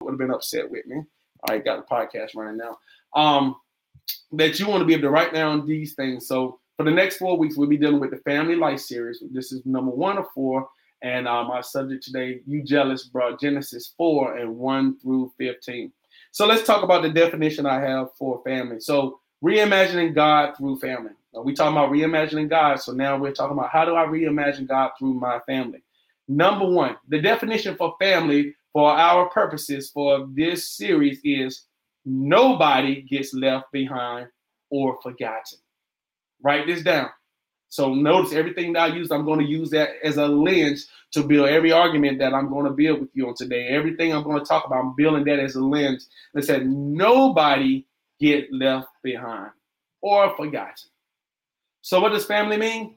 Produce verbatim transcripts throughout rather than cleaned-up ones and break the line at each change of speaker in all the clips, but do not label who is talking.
would have been upset with me. I got the podcast running now. Um, that you want to be able to write down these things. So for the next four weeks, we'll be dealing with the Family Life series. This is number one of four. And um, our subject today, You Jealous, Bro, Genesis four and one through fifteen. So let's talk about the definition I have for family. So reimagining God through family. Now, we talking about reimagining God. So now we're talking about how do I reimagine God through my family? Number one, the definition for family for our purposes for this series is nobody gets left behind or forgotten. Write this down. So notice everything that I use, I'm going to use that as a lens to build every argument that I'm going to build with you on today. Everything I'm going to talk about, I'm building that as a lens that said nobody get left behind or forgotten. So what does family mean?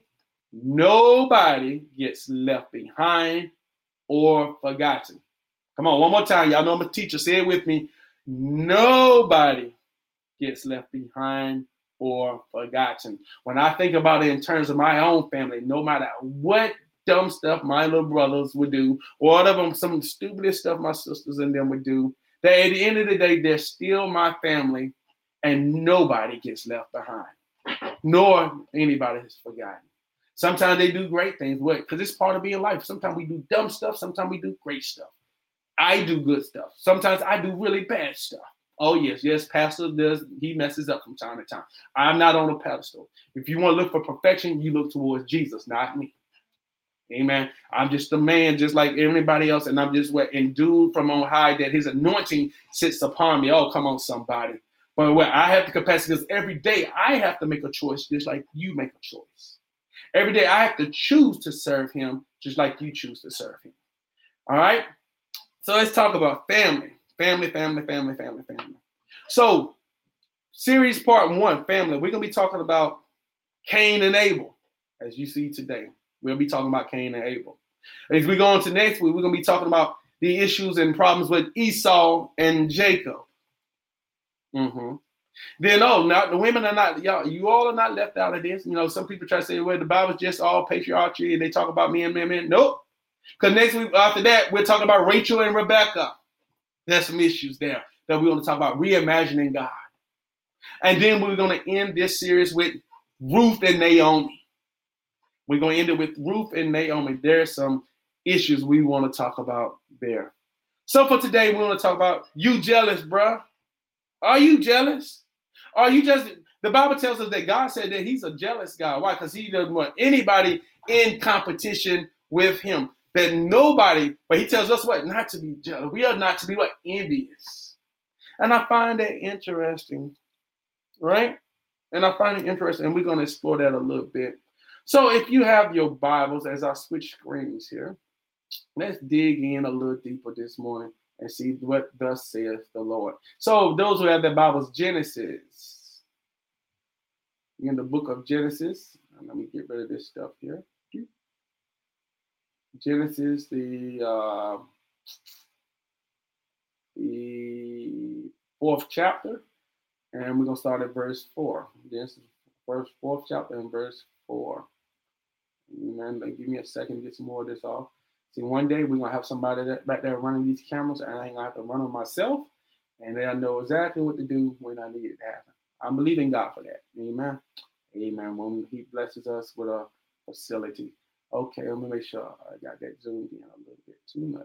Nobody gets left behind or forgotten. Come on, one more time. Y'all know I'm a teacher. Say it with me. Nobody gets left behind or forgotten. When I think about it in terms of my own family, no matter what dumb stuff my little brothers would do, or whatever, some of the stupidest stuff my sisters and them would do, that at the end of the day, they're still my family, and nobody gets left behind, nor anybody is forgotten. Sometimes they do great things, because it's part of being life. Sometimes we do dumb stuff. Sometimes we do great stuff. I do good stuff. Sometimes I do really bad stuff. Oh, yes, yes, Pastor does. He messes up from time to time. I'm not on a pedestal. If you want to look for perfection, you look towards Jesus, not me. Amen. I'm just a man just like everybody else, and I'm just what endued from on high that his anointing sits upon me. Oh, come on, somebody. But what I have the capacity, because every day I have to make a choice just like you make a choice. Every day I have to choose to serve him just like you choose to serve him. All right? So let's talk about family. Family, family, family, family, family. So, series part one, family. We're going to be talking about Cain and Abel, as you see today. We'll be talking about Cain and Abel. As we go on to next week, we're going to be talking about the issues and problems with Esau and Jacob. Mm-hmm. Then, oh, now the women are not, y'all, you all are not left out of this. You know, some people try to say, well, the Bible's just all patriarchy and they talk about men, men, men. Nope. Because next week, after that, we're talking about Rachel and Rebecca. There's some issues there that we're going to talk about reimagining God. And then we're going to end this series with Ruth and Naomi. We're going to end it with Ruth and Naomi. There's some issues we want to talk about there. So for today, we want to talk about you jealous, bruh. Are you jealous? Are you just, the Bible tells us that God said that he's a jealous God. Why? Because he doesn't want anybody in competition with him. That nobody, but he tells us what? Not to be jealous. We are not to be what? Envious. And I find that interesting, right? And I find it interesting, and we're going to explore that a little bit. So if you have your Bibles, as I switch screens here, let's dig in a little deeper this morning and see what thus saith the Lord. So those who have their Bibles, Genesis. In the book of Genesis, let me get rid of this stuff here. Genesis, the uh, the fourth chapter, and we're gonna start at verse four. Genesis, first fourth chapter and verse four. Amen. Give me a second to get some more of this off. See, one day we're gonna have somebody that back there running these cameras, and I ain't gonna have to run them myself, and they'll know exactly what to do when I need it to happen. I'm believing God for that. Amen. Amen. When He blesses us with a facility. Okay, let me make sure I got that zoomed in a little bit too much.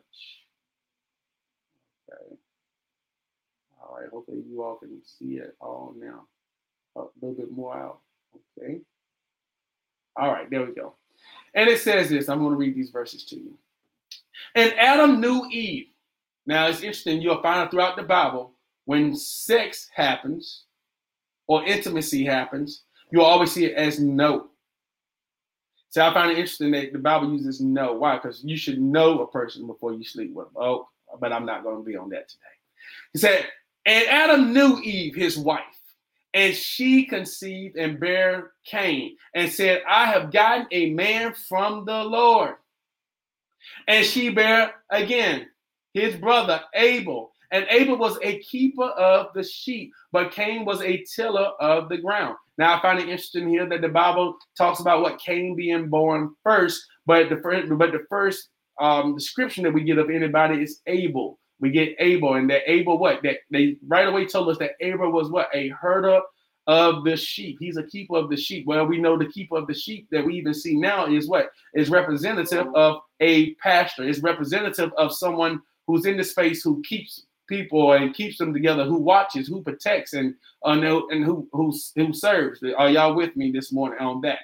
Okay. All right, hopefully you all can see it all now. A little bit more out. Okay. All right, there we go. And it says this. I'm going to read these verses to you. And Adam knew Eve. Now, it's interesting. You'll find out throughout the Bible, when sex happens or intimacy happens, you'll always see it as no. See, I find it interesting that the Bible uses know. Why? Because you should know a person before you sleep with them. Oh, but I'm not going to be on that today. He said, and Adam knew Eve, his wife, and she conceived and bare Cain, and said, I have gotten a man from the Lord. And she bare again his brother Abel. And Abel was a keeper of the sheep, but Cain was a tiller of the ground. Now, I find it interesting here that the Bible talks about what Cain being born first, but the first, but the first um, description that we get of anybody is Abel. We get Abel, and that Abel what? That they right away told us that Abel was what? A herder of the sheep. He's a keeper of the sheep. Well, we know the keeper of the sheep that we even see now is what? Is representative of a pastor. It's representative of someone who's in the space who keeps people and keeps them together, who watches, who protects, and uh, and who who who serves. Are y'all with me this morning on that?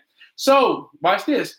So watch this.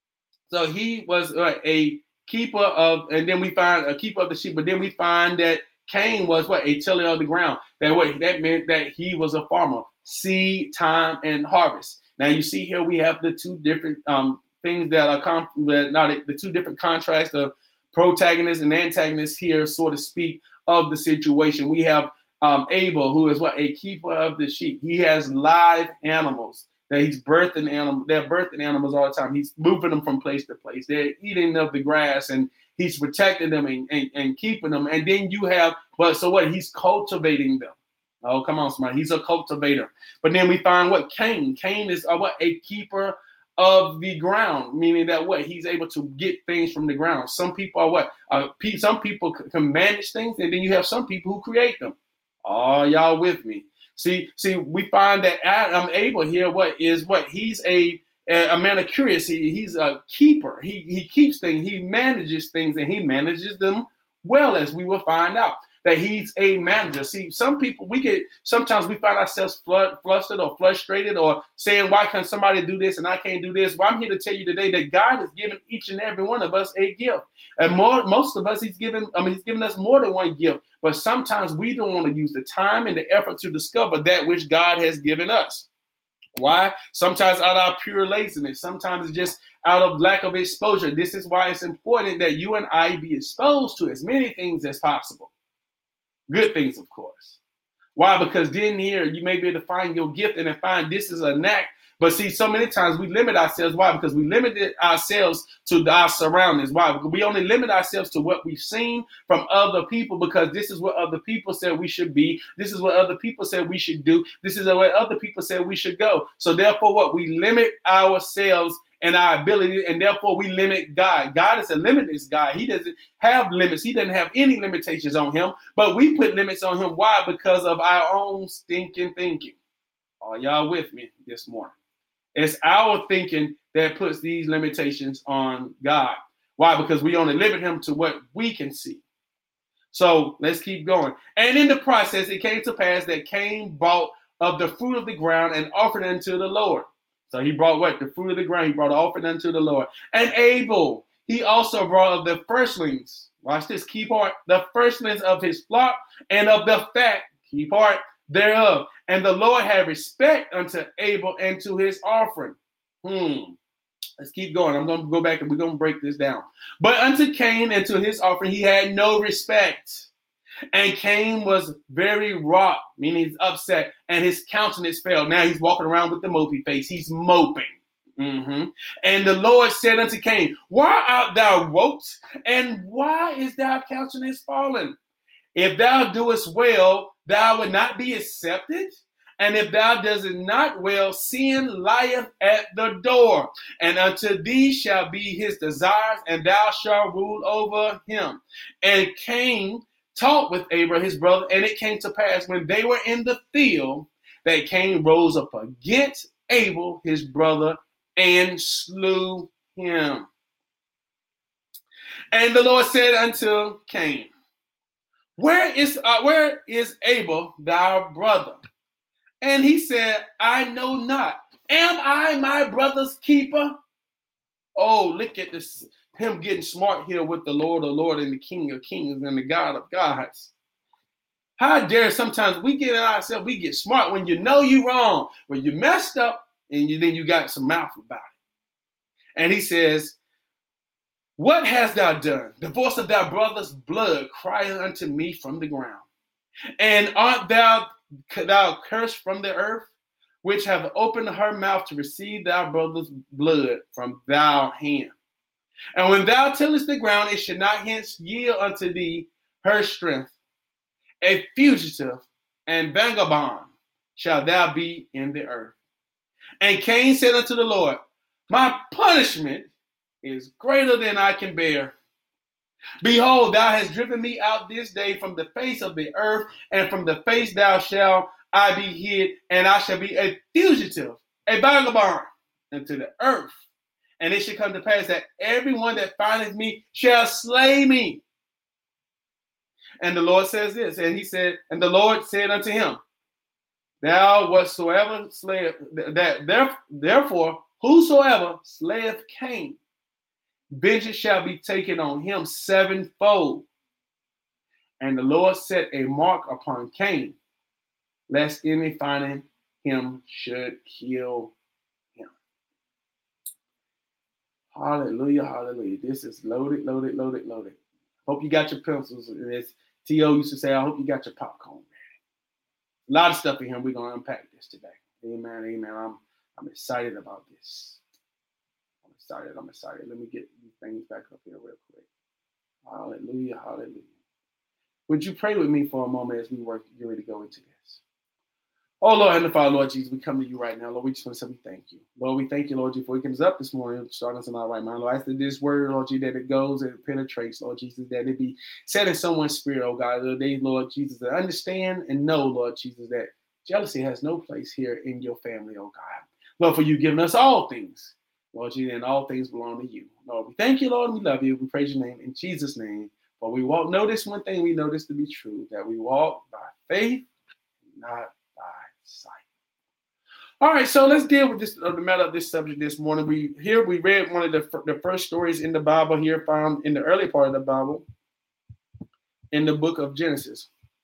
So he was uh, a keeper of, and then we find a keeper of the sheep, but then we find that Cain was what? A tiller of the ground. That what? That meant that he was a farmer. Seed, time, and harvest. Now you see here we have the two different um, things that are com- not the two different contrasts of protagonists and antagonists here, so to speak, of the situation. We have um, Abel, who is what? A keeper of the sheep. He has live animals that he's birthing animals. They're birthing animals all the time. He's moving them from place to place. They're eating of the grass, and he's protecting them and, and, and keeping them. And then you have, but so what? He's cultivating them. Oh, come on, somebody. He's a cultivator. But then we find what? Cain. Cain is a, what? A keeper of the ground, meaning that what? He's able to get things from the ground. Some people are what? Uh, some people can manage things, and then you have some people who create them. Oh, y'all with me? See, see, we find that Adam Abel here, what is what? He's a a man of curiosity. He's a keeper. He he keeps things. He manages things, and he manages them well, as we will find out. That he's a manager. See, some people, we get, sometimes we find ourselves flood, flustered or frustrated or saying, why can't somebody do this and I can't do this? Well, I'm here to tell you today that God has given each and every one of us a gift. And more, most of us, he's given, I mean, he's given us more than one gift. But sometimes we don't want to use the time and the effort to discover that which God has given us. Why? Sometimes out of our pure laziness. Sometimes it's just out of lack of exposure. This is why it's important that you and I be exposed to as many things as possible. Good things, of course. Why? Because then here you may be able to find your gift and then find this is a knack. But see, so many times we limit ourselves. Why? Because we limited ourselves to our surroundings. Why? Because we only limit ourselves to what we've seen from other people, because this is what other people said we should be. This is what other people said we should do. This is what other people said we should go. So therefore, what? We limit ourselves and our ability, and therefore we limit God. God is a limitless God. He doesn't have limits. He doesn't have any limitations on him, but we put limits on him. Why? Because of our own stinking thinking. Are y'all with me this morning? It's our thinking that puts these limitations on God. Why? Because we only limit him to what we can see. So let's keep going. And in the process, it came to pass that Cain brought of the fruit of the ground and offered unto the Lord. So he brought what? The fruit of the ground. He brought an offering unto the Lord. And Abel, he also brought of the firstlings. Watch this, key part. The firstlings of his flock and of the fat, key part, thereof. And the Lord had respect unto Abel and to his offering. Hmm. Let's keep going. I'm going to go back and we're going to break this down. But unto Cain and to his offering, he had no respect. And Cain was very wroth, meaning he's upset, and his countenance fell. Now he's walking around with the mopey face. He's moping. Mm-hmm. And the Lord said unto Cain, why art thou wroth? And why is thy countenance fallen? If thou doest well, thou wilt not be accepted. And if thou doest not well, sin lieth at the door. And unto thee shall be his desires, and thou shalt rule over him. And Cain talked with Abel, his brother, and it came to pass when they were in the field that Cain rose up against Abel, his brother, and slew him. And the Lord said unto Cain, Where is uh, where is Abel, thy brother? And he said, I know not. Am I my brother's keeper? Oh, look at this. Him getting smart here with the Lord of Lords and the King of Kings and the God of Gods. How dare sometimes we get in ourselves, we get smart when you know you're wrong, when you messed up, and you, then you got some mouth about it. And he says, what hast thou done? The voice of thy brother's blood crieth unto me from the ground. And art thou, thou cursed from the earth, which have opened her mouth to receive thy brother's blood from thy hand? And when thou tillest the ground, it should not hence yield unto thee her strength. A fugitive and vagabond shall thou be in the earth. And Cain said unto the Lord, my punishment is greater than I can bear. Behold, thou hast driven me out this day from the face of the earth, and from the face thou shalt I be hid, and I shall be a fugitive, a vagabond into the earth. And it shall come to pass that everyone that findeth me shall slay me. And the Lord says this, and he said, and the Lord said unto him, thou whatsoever slayeth, that there, therefore whosoever slayeth Cain, vengeance shall be taken on him sevenfold. And the Lord set a mark upon Cain, lest any finding him should kill him. Hallelujah, hallelujah. This is loaded, loaded, loaded, loaded. Hope you got your pencils. As T O used to say, I hope you got your popcorn ready. A lot of stuff in here. We're going to unpack this today. Amen, amen. I'm, I'm excited about this. I'm excited, I'm excited. Let me get these things back up here real quick. Hallelujah, hallelujah. Would you pray with me for a moment as we work, get ready to go into this? Oh, Lord, Heavenly Father, Lord Jesus, we come to you right now. Lord, we just want to say we thank you. Lord, we thank you, Lord Jesus, for waking us up this morning, starting us in our right mind. Lord, I ask that this word, Lord Jesus, that it goes and it penetrates, Lord Jesus, that it be set in someone's spirit, oh God, that they, Lord Jesus, that understand and know, Lord Jesus, that jealousy has no place here in your family, oh God. Lord, for you giving us all things, Lord Jesus, and all things belong to you. Lord, we thank you, Lord, and we love you. We praise your name in Jesus' name. For we walk, know this one thing we know this to be true, that we walk by faith, not by sight. All right, so let's deal with this, uh, the matter of this subject this morning. We here we read one of the, the first stories in the Bible here, found in the early part of the Bible, in the book of Genesis.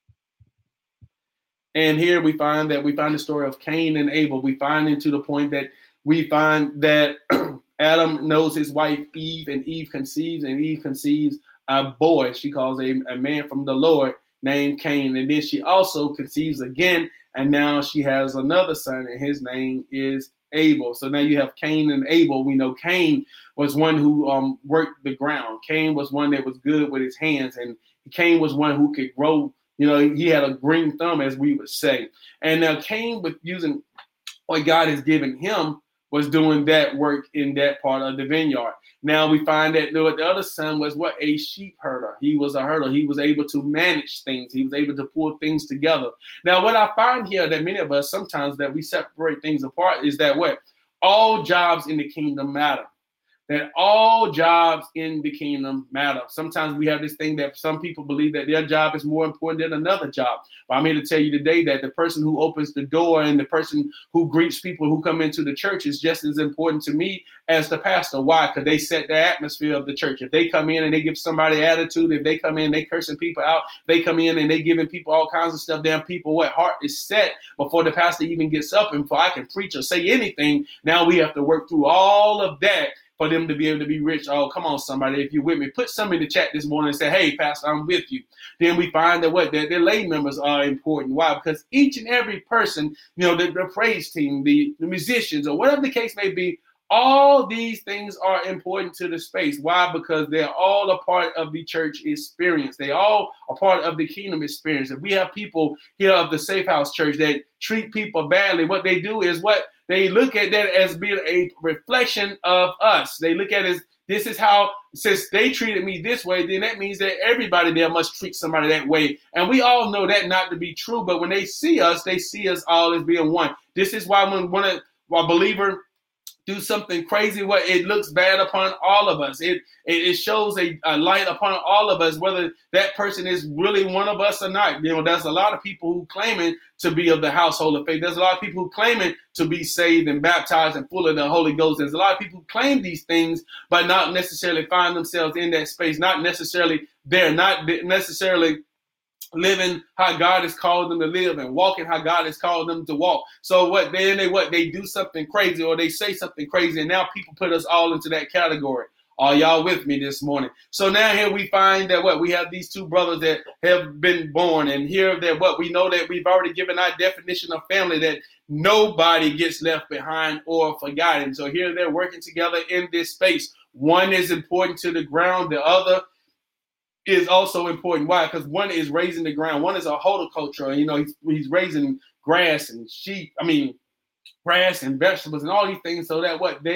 And here we find that we find the story of Cain and Abel. We find into the point that we find that Adam knows his wife Eve, and Eve conceives, and Eve conceives a boy. She calls a, a man from the Lord named Cain. And then she also conceives again, and now she has another son, and his name is Abel. So now you have Cain and Abel. We know Cain was one who um, worked the ground. Cain was one that was good with his hands, and Cain was one who could grow. You know, he had a green thumb, as we would say. And now Cain, with using what God has given him, was doing that work in that part of the vineyard. Now we find that the other son was what? A sheep herder. He was a herder. He was able to manage things. He was able to pull things together. Now what I find here that many of us sometimes that we separate things apart is that what? All jobs in the kingdom matter. That all jobs in the kingdom matter. Sometimes we have this thing that some people believe that their job is more important than another job. But I'm here to tell you today that the person who opens the door and the person who greets people who come into the church is just as important to me as the pastor. Why? Because they set the atmosphere of the church. If they come in and they give somebody attitude, if they come in, they cursing people out, they come in and they giving people all kinds of stuff, damn people, what heart is set before the pastor even gets up and before I can preach or say anything. Now we have to work through all of that for them to be able to be rich. Oh, come on, somebody. If you're with me, put some in the chat this morning and say, hey, Pastor, I'm with you. Then we find that what? That their lay members are important. Why? Because each and every person, you know, the, the praise team, the, the musicians, or whatever the case may be, all these things are important to the space. Why? Because they're all a part of the church experience. They all are part of the kingdom experience. If we have people here of the Safe House Church that treat people badly, what they do is what? They look at that as being a reflection of us. They look at it as, this is how, since they treated me this way, then that means that everybody there must treat somebody that way. And we all know that not to be true, but when they see us, they see us all as being one. This is why when one a believer do something crazy, what it looks bad upon all of us. It it shows a, a light upon all of us, whether that person is really one of us or not. You know, there's a lot of people who claiming to be of the household of faith. There's a lot of people who claiming to be saved and baptized and full of the Holy Ghost. There's a lot of people who claim these things, but not necessarily find themselves in that space, not necessarily there, not necessarily living how God has called them to live and walking how God has called them to walk. So what then they what they do something crazy or they say something crazy, and now people put us all into that category. Are y'all with me this morning? So now here we find that what we have these two brothers that have been born, and here that what we know that we've already given our definition of family, that nobody gets left behind or forgotten. So here they're working together in this space. One is important to the ground, the other is also important. Why? Because one is raising the ground. One is a horticulture. You know, he's, he's raising grass and sheep. I mean, grass and vegetables and all these things so that what they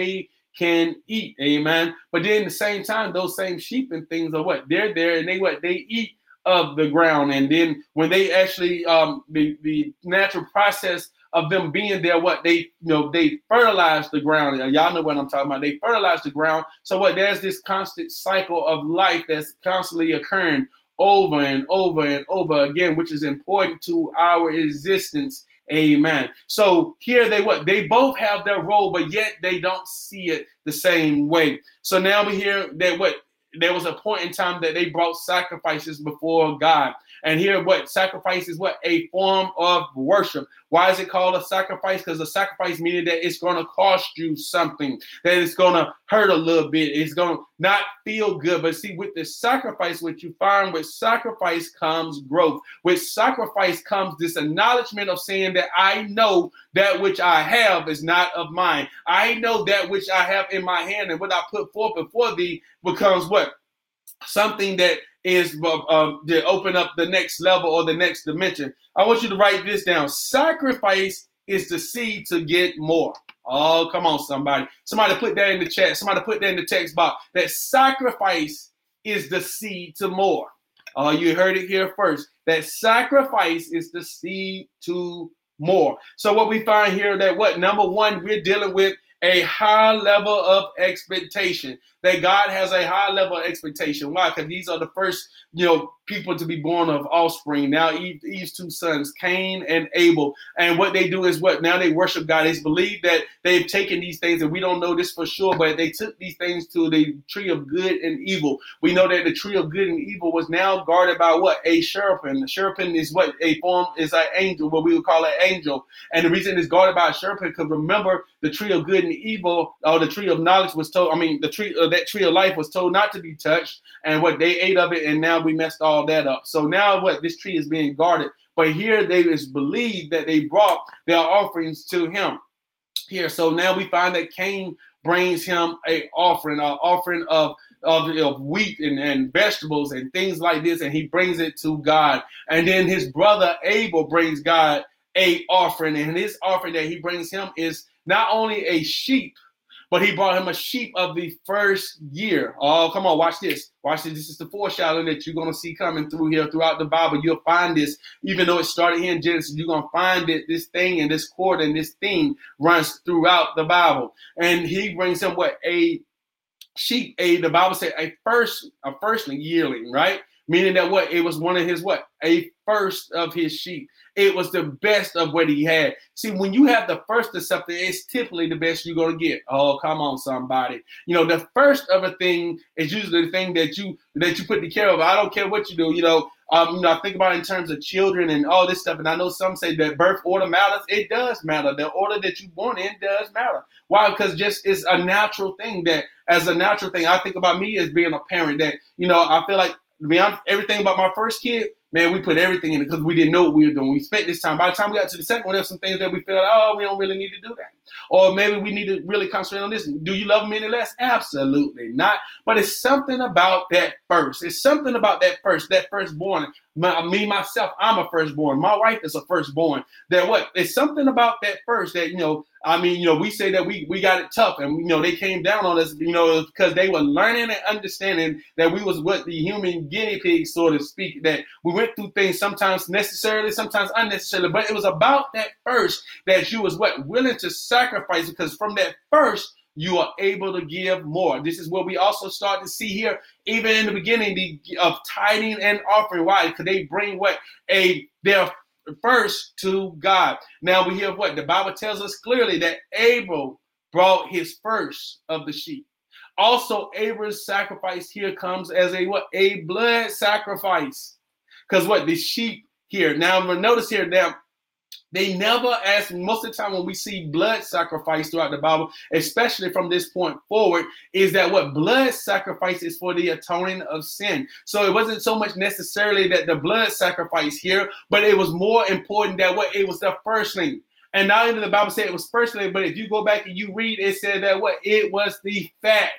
can eat. Amen. But then at the same time, those same sheep and things are what? They're there and they what? They eat of the ground. And then when they actually, um, the, the natural process of them being there, what they, you know, they fertilize the ground. Y'all know what I'm talking about. They fertilize the ground. So what? There's this constant cycle of life that's constantly occurring over and over and over again, which is important to our existence. Amen. So here they what? They both have their role, but yet they don't see it the same way. So now we hear that what? There was a point in time that they brought sacrifices before God. And here what? Sacrifice is what? A form of worship. Why is it called a sacrifice? Because a sacrifice meaning that it's going to cost you something, that it's going to hurt a little bit. It's going to not feel good. But see, with the sacrifice, what you find with sacrifice comes growth. With sacrifice comes this acknowledgement of saying that I know that which I have is not of mine. I know that which I have in my hand, and what I put forth before thee becomes what? Something that is uh, uh, to open up the next level or the next dimension. I want you to write this down. Sacrifice is the seed to get more. Oh, come on, somebody. Somebody put that in the chat. Somebody put that in the text box. That sacrifice is the seed to more. Oh, you heard it here first. That sacrifice is the seed to more. So what we find here that what? Number one, we're dealing with a high level of expectation, that God has a high level of expectation. Why? Because these are the first, you know, people to be born of offspring. Now, Eve, Eve's two sons, Cain and Abel. And what they do is what? Now they worship God. It's believed that they've taken these things, and we don't know this for sure, but they took these things to the tree of good and evil. We know that the tree of good and evil was now guarded by what? A cherubim. The cherubim is what? A form is an angel, what we would call an angel. And the reason it's guarded by a cherubim, because remember, the tree of good and evil, or the tree of knowledge was told, I mean, the tree, uh, that tree of life was told not to be touched, and what? They ate of it, and now we messed all that up. So now what? This tree is being guarded. But here they is believed that they brought their offerings to him. Here, so now we find that Cain brings him a offering, an offering of Of, of wheat and, and vegetables and things like this, and he brings it to God. And then his brother Abel brings God a offering, and his offering that he brings him is not only a sheep, but he brought him a sheep of the first year. Oh, come on, watch this. Watch this. This is the foreshadowing that you're going to see coming through here throughout the Bible. You'll find this, even though it started here in Genesis, you're going to find that this thing and this cord and this theme runs throughout the Bible. And he brings him what? A sheep, a the Bible said a first, a firstling yearling, right? Meaning that what? It was one of his what? A first of his sheep. It was the best of what he had. See, when you have the first of something, it's typically the best you're going to get. Oh, come on, somebody. You know, the first of a thing is usually the thing that you that you put the care of. I don't care what you do. You know, um, you know, I think about it in terms of children and all this stuff. And I know some say that birth order matters. It does matter. The order that you're born in does matter. Why? Because just it's a natural thing that as a natural thing, I think about me as being a parent that, you know, I feel like, to be honest, everything about my first kid, man, we put everything in it because we didn't know what we were doing. We spent this time. By the time we got to the second one, there's some things that we feel like, oh, we don't really need to do that. Or maybe we need to really concentrate on this. Do you love them any less? Absolutely not. But it's something about that first. It's something about that first, that firstborn. My, me, myself, I'm a firstborn. My wife is a firstborn. That what? It's something about that first that, you know, I mean, you know, we say that we, we got it tough and, you know, they came down on us, you know, because they were learning and understanding that we was what the human guinea pig, so to speak, that we went through things sometimes necessarily, sometimes unnecessarily, but it was about that first that you was what? Willing to sacrifice, because from that first, you are able to give more. This is what we also start to see here, even in the beginning the, of tithing and offering. Why? Because they bring what? A their first to God. Now we hear what? The Bible tells us clearly that Abel brought his first of the sheep. Also, Abel's sacrifice here comes as a what? A blood sacrifice. Because what? The sheep here. Now, notice here now, they never ask, most of the time when we see blood sacrifice throughout the Bible, especially from this point forward, is that what? Blood sacrifice is for the atoning of sin. So it wasn't so much necessarily that the blood sacrifice here, but it was more important that what? It was the firstling. And not only did the Bible say it was firstling, but if you go back and you read, it said that what? It was the fat.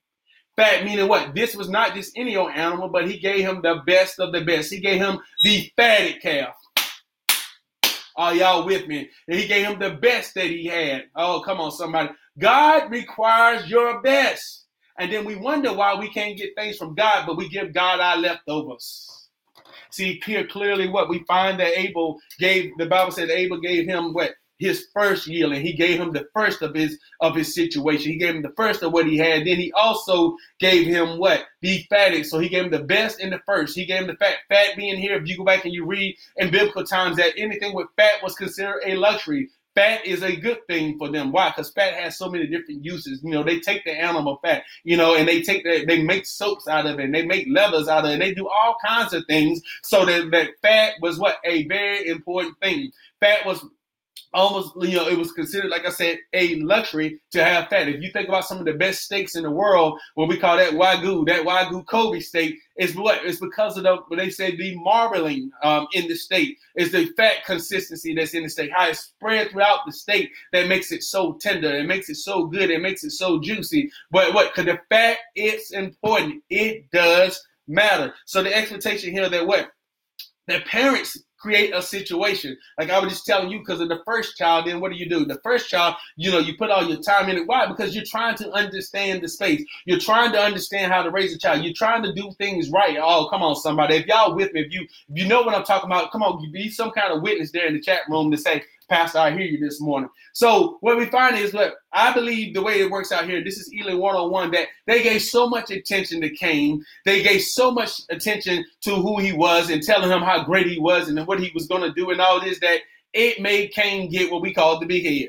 Fat meaning what? This was not just any old animal, but he gave him the best of the best. He gave him the fatted calf. Are y'all with me? And he gave him the best that he had. Oh, come on, somebody. God requires your best. And then we wonder why we can't get things from God, but we give God our leftovers. See here clearly what we find that Abel gave, the Bible said Abel gave him what? His first yield, and he gave him the first of his of his situation. He gave him the first of what he had. Then he also gave him what? The fatted. So he gave him the best and the first. He gave him the fat. Fat being here, if you go back and you read in biblical times that anything with fat was considered a luxury. Fat is a good thing for them. Why? Because fat has so many different uses. You know, they take the animal fat, you know, and they take that, they make soaps out of it, and they make leathers out of it, and they do all kinds of things. So that, that fat was what? A very important thing. Fat was almost, you know, it was considered, like I said, a luxury to have fat. If you think about some of the best steaks in the world, what we call that Wagyu, that Wagyu Kobe steak, is what? It's because of the, what they say, the marbling um, in the steak. It's the fat consistency that's in the steak, how it's spread throughout the steak that makes it so tender. It makes it so good. It makes it so juicy. But what? Because the fat, it's important. It does matter. So the expectation here that what? The parents create a situation. Like I was just telling you, because of the first child, then what do you do? The first child, you know, you put all your time in it. Why? Because you're trying to understand the space. You're trying to understand how to raise a child. You're trying to do things right. Oh, come on, somebody. If y'all with me, if you if you know what I'm talking about, come on, be some kind of witness there in the chat room to say, Pastor, I hear you this morning. So what we find is, look, I believe the way it works out here, this is Elim one oh one, that they gave so much attention to Cain. They gave so much attention to who he was and telling him how great he was and what he was going to do and all this, that it made Cain get what we call the big head.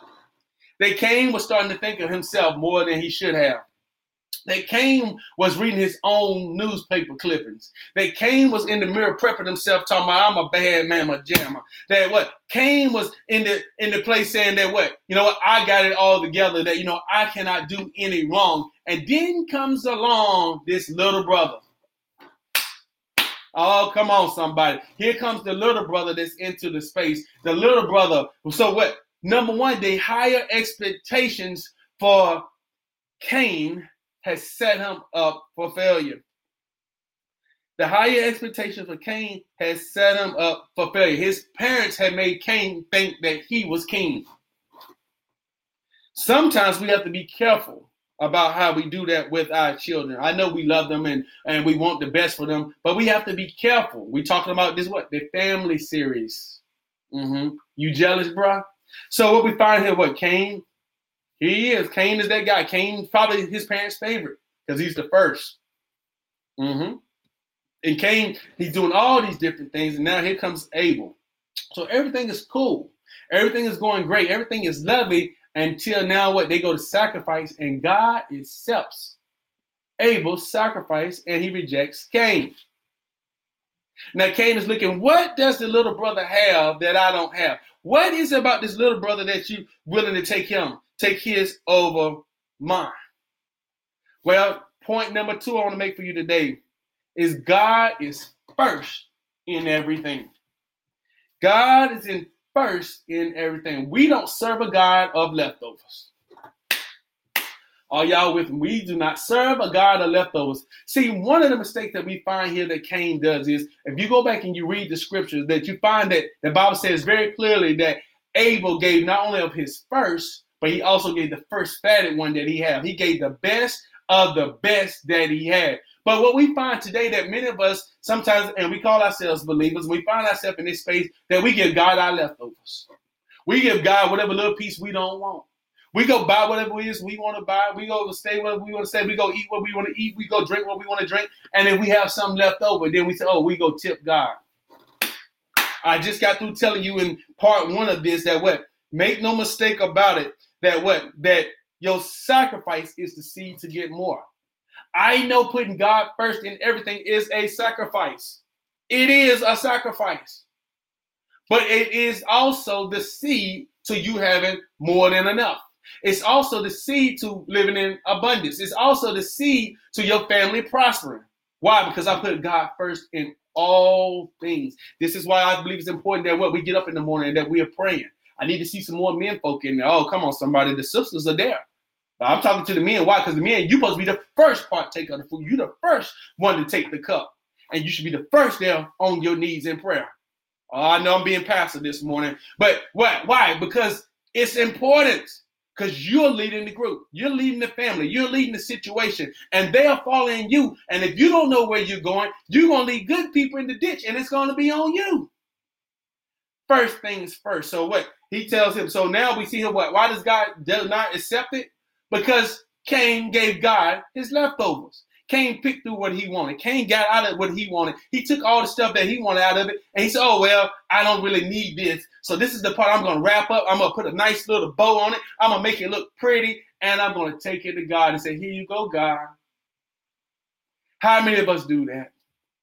That Cain was starting to think of himself more than he should have. That Cain was reading his own newspaper clippings. That Cain was in the mirror prepping himself, talking about, I'm a bad man, a jammer. That what? Cain was in the in the place saying that what? You know what? I got it all together. That, you know, I cannot do any wrong. And then comes along this little brother. Oh, come on, somebody. Here comes the little brother that's into the space. The little brother. So what? Number one, they higher expectations for Cain has set him up for failure. The higher expectation for Cain has set him up for failure. His parents had made Cain think that he was king. Sometimes we have to be careful about how we do that with our children. I know we love them and, and we want the best for them, but we have to be careful. We're talking about this, what? The family series. Mm-hmm. You jealous, bro? So what we find here, what? Cain? Here he is. Cain is that guy. Cain probably his parents' favorite because he's the first. Mm-hmm. And Cain, he's doing all these different things, and now here comes Abel. So everything is cool. Everything is going great. Everything is lovely until now what? They go to sacrifice, and God accepts Abel's sacrifice, and he rejects Cain. Now Cain is looking, what does the little brother have that I don't have? What is it about this little brother that you willing to take him? Take his over mine. Well, point number two I want to make for you today is God is first in everything. God is in first in everything. We don't serve a God of leftovers. Are y'all with me? We do not serve a God of leftovers. See, one of the mistakes that we find here that Cain does is, if you go back and you read the scriptures, that you find that the Bible says very clearly that Abel gave not only of his first, but he also gave the first fatted one that he had. He gave the best of the best that he had. But what we find today that many of us sometimes, and we call ourselves believers, we find ourselves in this space that we give God our leftovers. We give God whatever little piece we don't want. We go buy whatever it is we want to buy. We go stay whatever we want to stay. We go eat what we want to eat. We go drink what we want to drink. And if we have something left over, then we say, oh, we go tip God. I just got through telling you in part one of this that what? Make no mistake about it. That what? That your sacrifice is the seed to get more. I know putting God first in everything is a sacrifice. It is a sacrifice. But it is also the seed to you having more than enough. It's also the seed to living in abundance. It's also the seed to your family prospering. Why? Because I put God first in all things. This is why I believe it's important that what we get up in the morning and that we are praying. I need to see some more men folk in there. Oh, come on, somebody. The sisters are there. But I'm talking to the men. Why? Because the men, you're supposed to be the first partaker of the food. You're the first one to take the cup. And you should be the first there on your knees in prayer. Oh, I know I'm being passive this morning, but what? Why? Because it's important. Because you're leading the group, you're leading the family, you're leading the situation, and they are following you. And if you don't know where you're going, you're going to lead good people in the ditch, and it's going to be on you. First things first. So what? He tells him. So now we see him. What? Why does God do not accept it? Because Cain gave God his leftovers. Cain picked through what he wanted. Cain got out of what he wanted. He took all the stuff that he wanted out of it, and he said, oh, well, I don't really need this. So this is the part I'm going to wrap up. I'm going to put a nice little bow on it. I'm going to make it look pretty, and I'm going to take it to God and say, here you go, God. How many of us do that?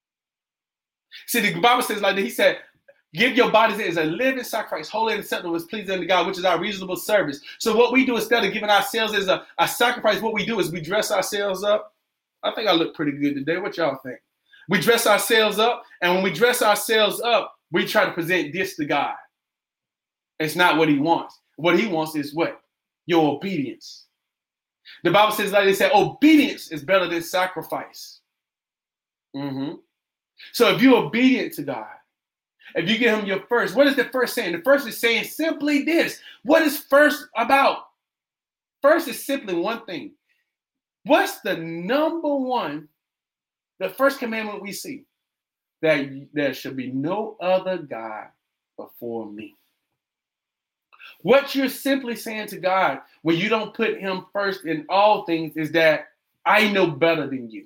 See, the Bible says like that. He said, give your bodies as a living sacrifice, holy and acceptable, is pleasing to God, which is our reasonable service. So what we do instead of giving ourselves as a, a sacrifice, what we do is we dress ourselves up. I think I look pretty good today. What y'all think? We dress ourselves up, and when we dress ourselves up, we try to present this to God. It's not what he wants. What he wants is what? Your obedience. The Bible says, like they said, obedience is better than sacrifice. Mm-hmm. So if you're obedient to God, if you give him your first, what is the first saying? The first is saying simply this. What is first about? First is simply one thing. What's the number one, the first commandment we see? That there should be no other God before me. What you're simply saying to God when you don't put him first in all things is that I know better than you.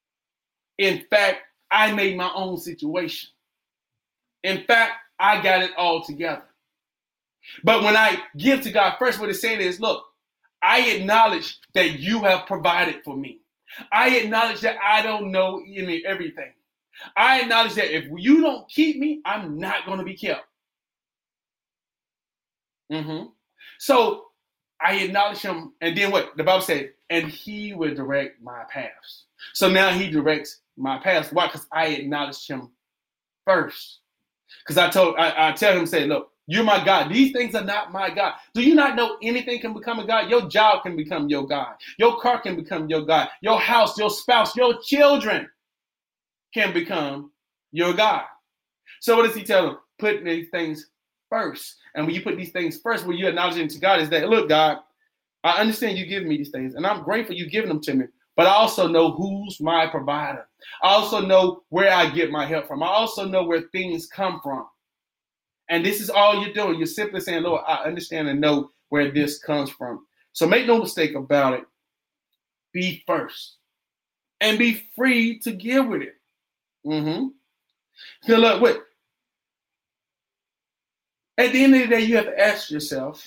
In fact, I made my own situation. In fact, I got it all together. But when I give to God first, what it's saying is, look, I acknowledge that you have provided for me. I acknowledge that I don't know any everything. I acknowledge that if you don't keep me, I'm not going to be kept. Mm-hmm. So I acknowledge him. And then what? The Bible said, and he will direct my paths. So now he directs my paths. Why? Because I acknowledged him first. Because I told, I, I tell him, say, look, you're my God. These things are not my God. Do you not know anything can become a God? Your job can become your God. Your car can become your God. Your house, your spouse, your children can become your God. So what does he tell them? Put these things first. And when you put these things first, what you acknowledge to God is that, look, God, I understand you giving me these things, and I'm grateful you giving them to me. But I also know who's my provider. I also know where I get my help from. I also know where things come from. And this is all you're doing. You're simply saying, Lord, I understand and know where this comes from. So make no mistake about it. Be first. And be free to give with it. Mm-hmm. So look, wait. At the end of the day, you have to ask yourself,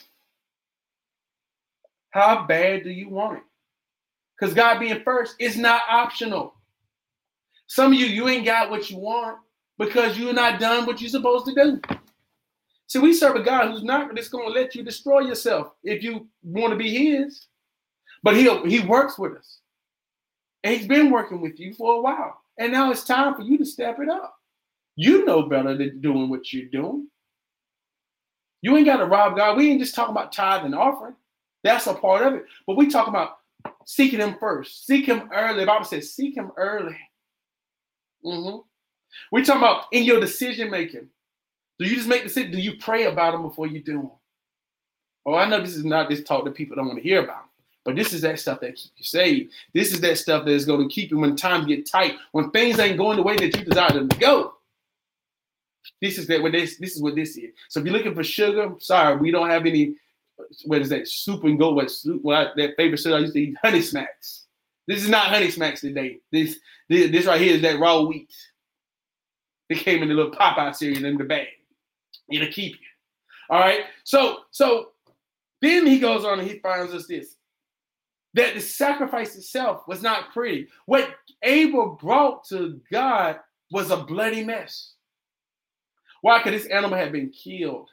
how bad do you want it? Because God being first is not optional. Some of you, you ain't got what you want because you're not done what you're supposed to do. See, we serve a God who's not just going to let you destroy yourself if you want to be his. But he he works with us. And he's been working with you for a while. And now it's time for you to step it up. You know better than doing what you're doing. You ain't got to rob God. We ain't just talking about tithe and offering. That's a part of it. But we talk about seeking him first. Seek him early. The Bible says seek him early. Mm-hmm. We talking about in your decision making. Do you just make decisions? Do you pray about them before you do them? Oh, I know this is not this talk that people don't want to hear about. But this is that stuff that keeps you saved. This is that stuff that is going to keep you when times get tight, when things ain't going the way that you desire them to go. This is that what this this is what this is. So if you're looking for sugar, sorry, we don't have any. What is that? Soup and go. What soup? Well, that favorite cereal I used to eat, Honey Smacks. This is not Honey Smacks today. This this, this right here is that raw wheat. It came in the little Popeye cereal in the bag. It'll keep you. All right. So so then he goes on and he finds us this. That the sacrifice itself was not pretty. What Abel brought to God was a bloody mess. Why? Because this animal had been killed.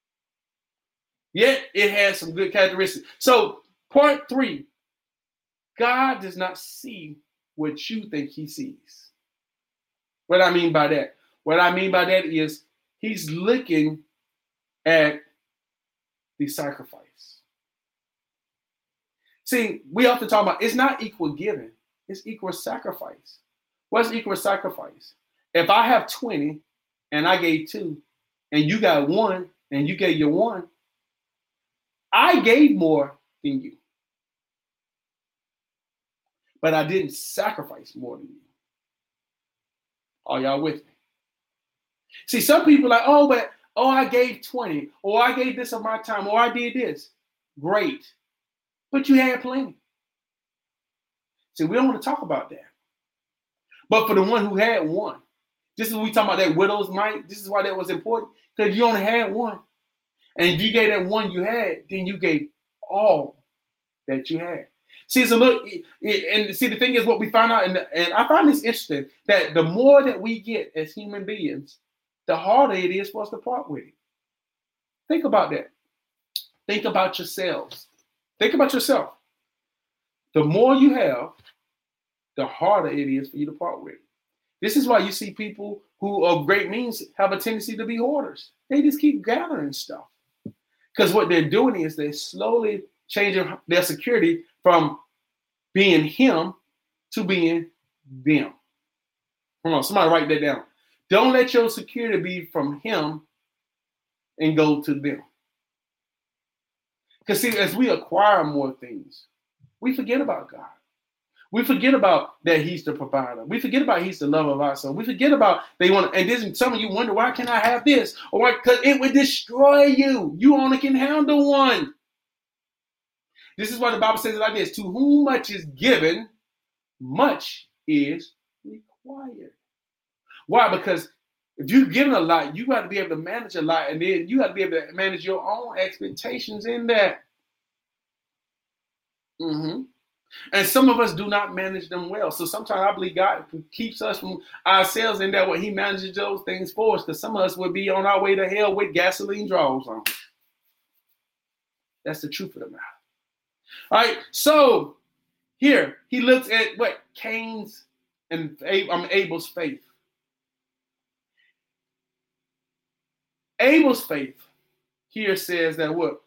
Yet it had some good characteristics. So point three, God does not see what you think he sees. What I mean by that? What I mean by that is he's looking at the sacrifice. See, we often talk about it's not equal giving, it's equal sacrifice. What's equal sacrifice? If I have twenty and I gave two, and you got one, and you gave your one, I gave more than you. But I didn't sacrifice more than you. Are y'all with me? See, some people are like, oh, but, oh, I gave twenty, or I gave this of my time, or I did this. Great. But you had plenty. See, we don't want to talk about that. But for the one who had one, this is what we talk about that widow's mite. This is why that was important, because you only had one. And if you gave that one you had, then you gave all that you had. See, so look, and see, the thing is what we find out, and, and I find this interesting, that the more that we get as human beings, the harder it is for us to part with it. Think about that. Think about yourselves. Think about yourself. The more you have, the harder it is for you to part with it. This is why you see people who of great means have a tendency to be hoarders. They just keep gathering stuff. Because what they're doing is they're slowly changing their security from being him to being them. Come on, somebody write that down. Don't let your security be from him and go to them. Because see, as we acquire more things, we forget about God. We forget about that he's the provider. We forget about he's the love of our soul. We forget about they want, and this, some of you wonder, why can't I have this? Or why? Because it would destroy you. You only can handle one. This is why the Bible says it like this: to whom much is given, much is required. Why? Because if you're given a lot, you got to be able to manage a lot, and then you got to be able to manage your own expectations in that. Mm-hmm. And some of us do not manage them well. So sometimes I believe God keeps us from ourselves in that way. He manages those things for us, because some of us would be on our way to hell with gasoline draws on. That's the truth of the matter. All right, so here he looks at what Cain's and um, Abel's faith. Abel's faith here says that what?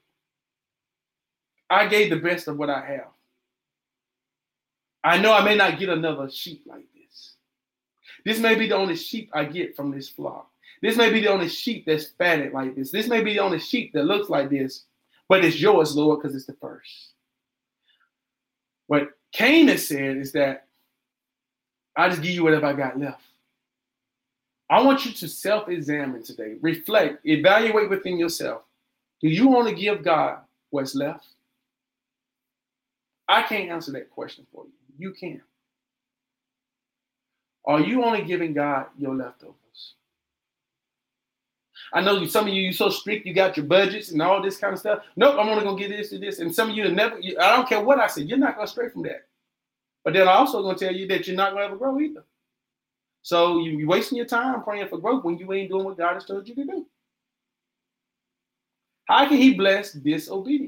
I gave the best of what I have. I know I may not get another sheep like this. This may be the only sheep I get from this flock. This may be the only sheep that's fatted like this. This may be the only sheep that looks like this, but it's yours, Lord, because it's the first. What Cain has said is that I just give you whatever I got left. I want you to self-examine today, reflect, evaluate within yourself. Do you want to give God what's left? I can't answer that question for you. You can. Are you only giving God your leftovers? I know you, some of you, you're so strict, you got your budgets and all this kind of stuff. Nope, I'm only going to get this to this. And some of you never, you, I don't care what I say, you're not going to stray from that. But then I'm also going to tell you that you're not going to ever grow either. So you're wasting your time praying for growth when you ain't doing what God has told you to do. How can he bless disobedience?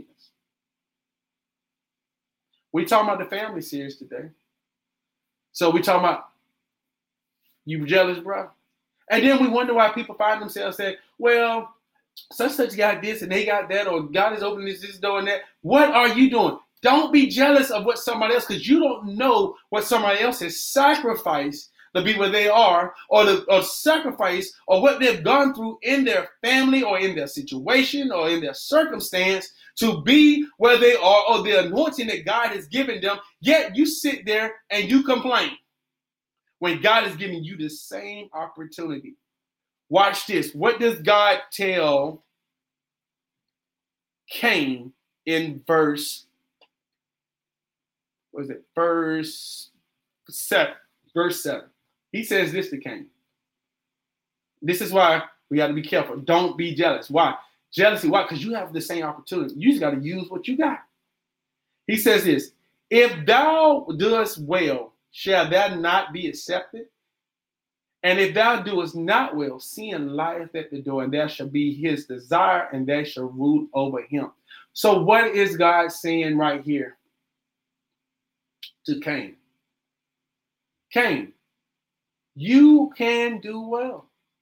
We're talking about the family series today. So we're talking about you jealous, bro. And then we wonder why people find themselves saying, well, such such got this and they got that, or God is opening this, this door and that. What are you doing? Don't be jealous of what somebody else, because you don't know what somebody else has sacrificed to be where they are, or the or sacrifice, or what they've gone through in their family, or in their situation, or in their circumstance to be where they are, or the anointing that God has given them. Yet you sit there and you complain when God is giving you the same opportunity. Watch this. What does God tell Cain in verse, what is it? Verse seven. Verse seven. He says this to Cain. This is why we got to be careful. Don't be jealous. Why? Jealousy. Why? Because you have the same opportunity. You just got to use what you got. He says this: if thou doest well, shall that not be accepted? And if thou doest not well, sin lieth at the door, and there shall be his desire, and there shall rule over him. So what is God saying right here to Cain? Cain, you can do well.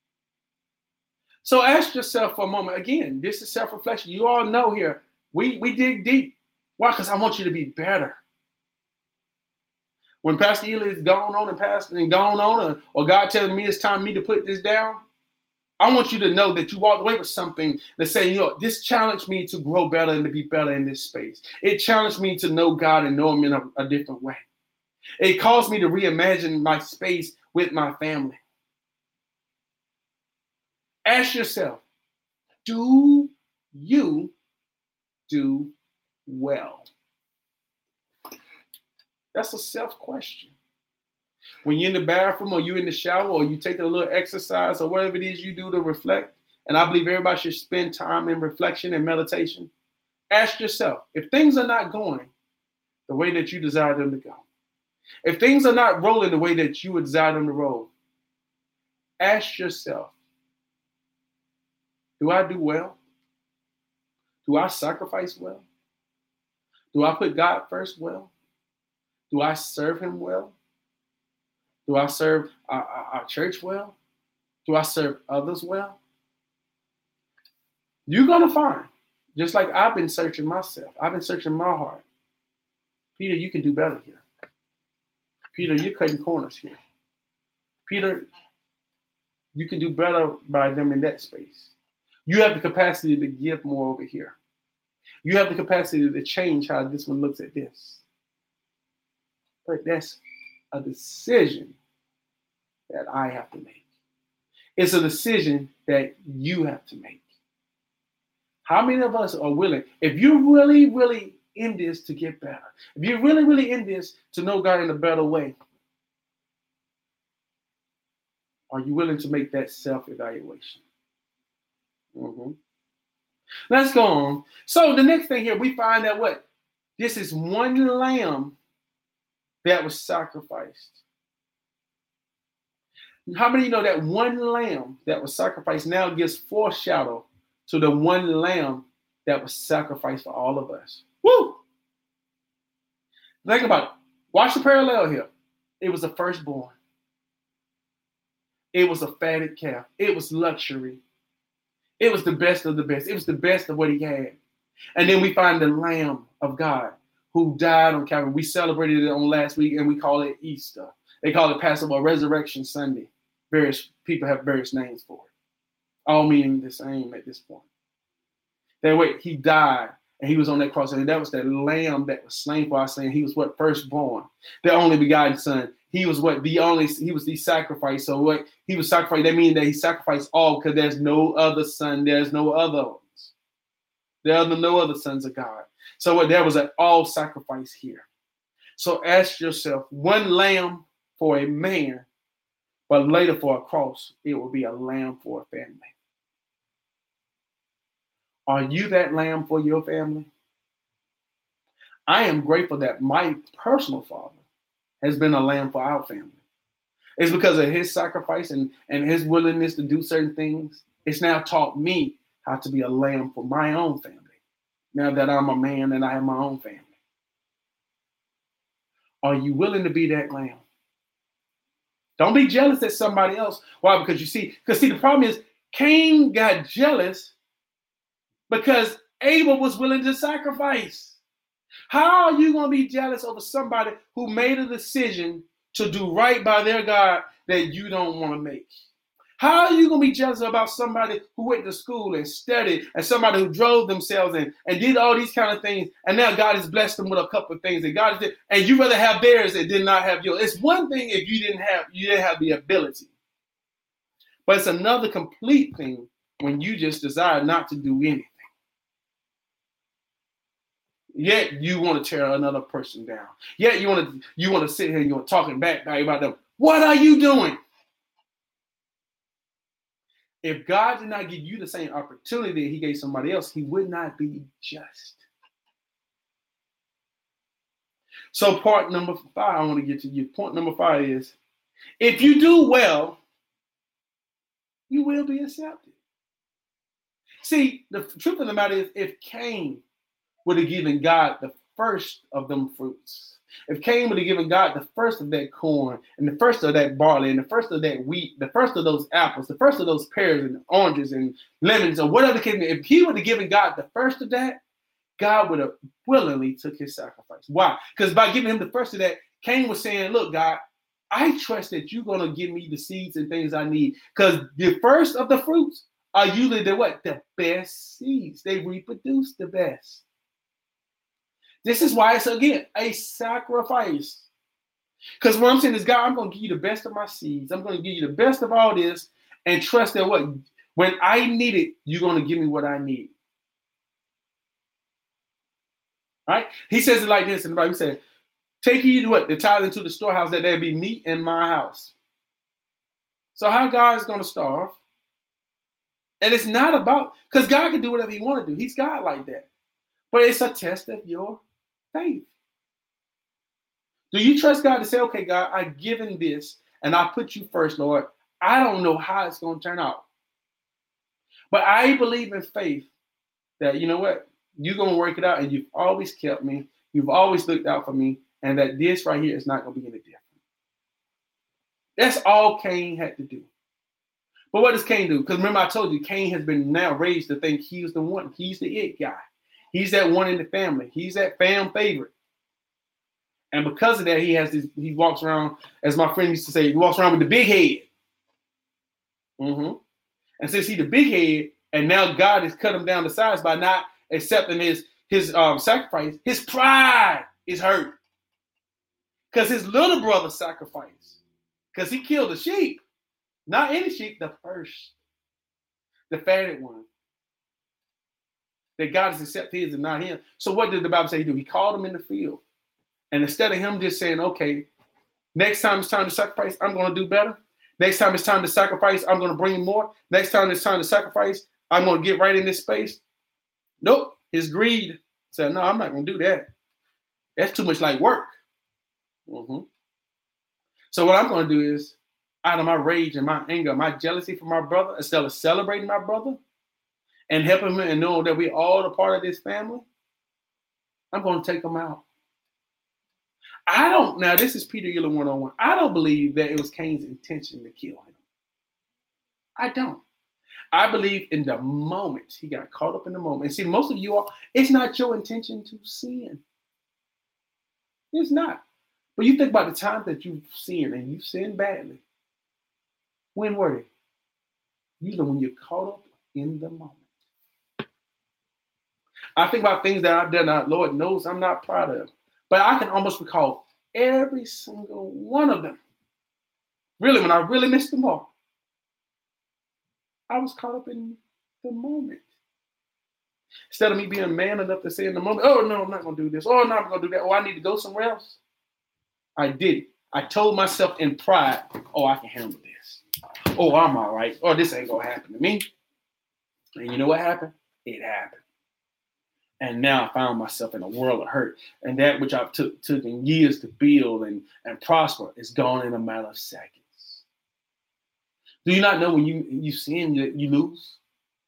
So ask yourself for a moment. Again, this is self-reflection. You all know here, we, we dig deep. Why? Because I want you to be better. When Pastor Ely is gone on and passed and gone on, or, or God telling me it's time for me to put this down, I want you to know that you walked away with something that saying, you know, this challenged me to grow better and to be better in this space. It challenged me to know God and know him in a, a different way. It caused me to reimagine my space with my family. Ask yourself, do you do well? That's a self question. When you're in the bathroom or you're in the shower or you take a little exercise or whatever it is you do to reflect, and I believe everybody should spend time in reflection and meditation, ask yourself, if things are not going the way that you desire them to go, if things are not rolling the way that you would desire them to roll, ask yourself, do I do well? Do I sacrifice well? Do I put God first well? Do I serve him well? Do I serve our, our church well? Do I serve others well? You're going to find, just like I've been searching myself, I've been searching my heart. Peter, you can do better here. Peter, you're cutting corners here. Peter, you can do better by them in that space. You have the capacity to give more over here. You have the capacity to change how this one looks at this. But that's a decision that I have to make. It's a decision that you have to make. How many of us are willing, if you're really, really in this to get better, if you're really, really in this to know God in a better way, are you willing to make that self-evaluation? Mm-hmm. Let's go on. So the next thing here, we find that what? This is one lamb that was sacrificed. How many of you know that one lamb that was sacrificed now gives foreshadow to the one lamb that was sacrificed for all of us? Woo! Think about it. Watch the parallel here. It was a firstborn. It was a fatted calf. It was luxury. It was the best of the best. It was the best of what he had. And then we find the Lamb of God who died on Calvary. We celebrated it on last week and we call it Easter. They call it Passover, Resurrection Sunday. Various people have various names for it. All meaning the same at this point. That way, he died and he was on that cross. And that was that lamb that was slain for our sin. He was what? Firstborn. The only begotten son. He was what? The only, he was the sacrifice. So what? He was sacrificed. That means that he sacrificed all because there's no other son. There's no other ones. There are no other sons of God. So what? There was an all sacrifice here. So ask yourself, one lamb for a man, but later for a cross, it will be a lamb for a family. Are you that lamb for your family? I am grateful that my personal father has been a lamb for our family. It's because of his sacrifice and, and his willingness to do certain things. It's now taught me how to be a lamb for my own family. Now that I'm a man and I have my own family. Are you willing to be that lamb? Don't be jealous at somebody else. Why? Because you see, because see, the problem is Cain got jealous because Abel was willing to sacrifice. How are you going to be jealous over somebody who made a decision to do right by their God that you don't want to make? How are you going to be jealous about somebody who went to school and studied and somebody who drove themselves and, and did all these kind of things and now God has blessed them with a couple of things that God did and you rather have theirs that did not have yours? It's one thing if you didn't have you didn't have the ability, but it's another complete thing when you just desire not to do anything. Yet you want to tear another person down. Yet you want to you want to sit here and you're talking back about them. What are you doing? If God did not give you the same opportunity he gave somebody else, he would not be just. So part number five, I want to get to you. Point number five is, if you do well, you will be accepted. See, the truth of the matter is, if Cain would have given God the first of them fruits, if Cain would have given God the first of that corn and the first of that barley and the first of that wheat, the first of those apples, the first of those pears and oranges and lemons or whatever the case, if he would have given God the first of that, God would have willingly took his sacrifice. Why? Because by giving him the first of that, Cain was saying, look, God, I trust that you're going to give me the seeds and things I need. Because the first of the fruits are usually the what? The best seeds. They reproduce the best. This is why it's, again, a sacrifice. Because what I'm saying is, God, I'm going to give you the best of my seeds. I'm going to give you the best of all this and trust that what? When I need it, you're going to give me what I need. Right? He says it like this in the Bible. He said, take ye to what? The tithe into the storehouse that there be meat in my house. So how God is going to starve? And it's not about, because God can do whatever he want to do. He's God like that. But it's a test of your faith. Do you trust God to say, okay, God, I've given this and I put you first, Lord. I don't know how it's going to turn out. But I believe in faith that, you know what? You're going to work it out, and you've always kept me. You've always looked out for me, and that this right here is not going to be any different. That's all Cain had to do. But what does Cain do? Because remember I told you, Cain has been now raised to think he's the one. He's the it guy. He's that one in the family. He's that fam favorite. And because of that, he has this, he walks around, as my friend used to say, he walks around with the big head. Mm-hmm. And since he's the big head, and now God has cut him down to size by not accepting his, his um, sacrifice, his pride is hurt. Because his little brother sacrificed. Because he killed a sheep. Not any sheep, the first. The fatted one. That God has accepted his and not him. So what did the Bible say he do? He called him in the field. And instead of him just saying, okay, next time it's time to sacrifice, I'm going to do better. Next time it's time to sacrifice, I'm going to bring more. Next time it's time to sacrifice, I'm going to get right in this space. Nope. His greed said, no, I'm not going to do that. That's too much like work. Mm-hmm. So what I'm going to do is, out of my rage and my anger, my jealousy for my brother, instead of celebrating my brother and helping him and knowing that we're all a part of this family, I'm going to take him out. I don't, now this is Peter Yiller one oh one. I don't believe that it was Cain's intention to kill him. I don't. I believe in the moment, he got caught up in the moment. And see, most of you all, it's not your intention to sin. It's not. But you think about the times that you've sinned and you've sinned badly. When were they? Usually when you're caught up in the moment. I think about things that I've done that Lord knows I'm not proud of. But I can almost recall every single one of them. Really, when I really missed the mark, I was caught up in the moment. Instead of me being man enough to say in the moment, oh, no, I'm not going to do this. Oh, no, I'm going to do that. Oh, I need to go somewhere else. I did it. I told myself in pride, oh, I can handle this. Oh, I'm all right. Oh, this ain't going to happen to me. And you know what happened? It happened. And now I found myself in a world of hurt. And that which I've took taken years to build and, and prosper is gone in a matter of seconds. Do you not know when you, you sin, you, you lose?